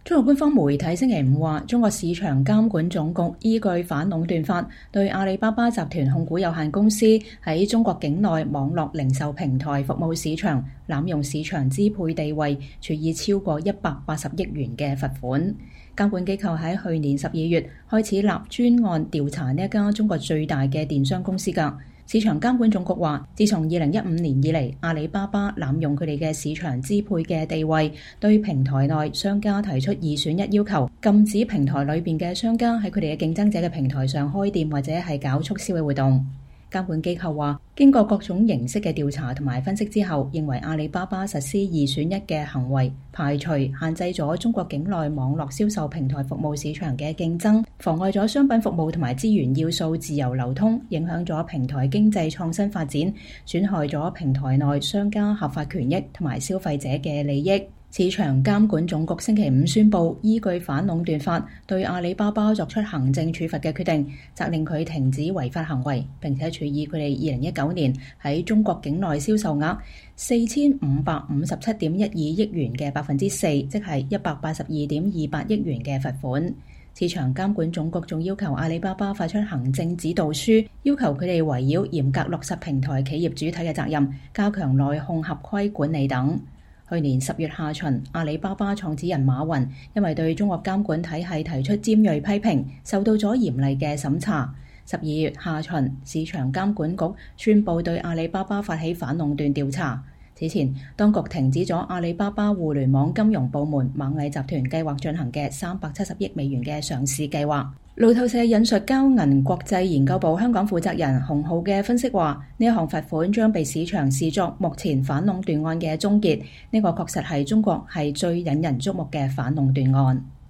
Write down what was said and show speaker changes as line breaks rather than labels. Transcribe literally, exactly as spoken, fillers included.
中國官方媒體星期五話，中國市場監管總局依據反壟斷法，對阿里巴巴集團控股有限公司喺中國境內網絡零售平台服務市場濫用市場支配地位，處以超過一百八十億元嘅罰款。監管機構喺去年十二月開始立專案調查呢一家中國最大嘅電商公司㗎。市場監管總局話，自從二零一五年以嚟，阿里巴巴濫用佢哋嘅市場支配嘅地位，對平台內商家提出二選一要求，禁止平台裏邊嘅商家喺佢哋嘅競爭者嘅平台上開店或者係搞促銷嘅活動。監管機構話，經過各種形式嘅調查同埋分析之後，認為阿里巴巴實施二選一嘅行為，排除限制咗中國境內網絡銷售平台服務市場嘅競爭，妨礙咗商品服務同埋資源要素自由流通，影響咗平台經濟創新發展，損害咗平台內商家合法權益同埋消費者嘅利益。市場監管總局星期五宣布，依據反壟斷法對阿里巴巴作出行政處罰嘅決定，責令佢停止違法行為，並且處以佢哋二零一九年喺中國境內銷售額四千五百五十七點一二億元嘅百分之四，即係一百八十二點二八億元嘅罰款。市場監管總局仲要求阿里巴巴發出行政指導書，要求佢哋圍繞嚴格落實平台企業主體嘅責任，加強內控合規管理等。去年十月下旬，阿里巴巴創始人馬雲因為對中國監管體系提出尖銳批評，受到咗嚴厲嘅審查。十二月下旬，市場監管局宣布對阿里巴巴發起反壟斷調查。此前，當局停止咗阿里巴巴互聯網金融部門螞蟻集團計劃進行嘅三百七十億美元嘅上市計劃。路透社引述交銀國際研究部香港負責人洪浩嘅分析話，呢一項罰款將被市場視作目前反壟斷案嘅終結。呢個確實係中國係最引人矚目嘅反壟斷案。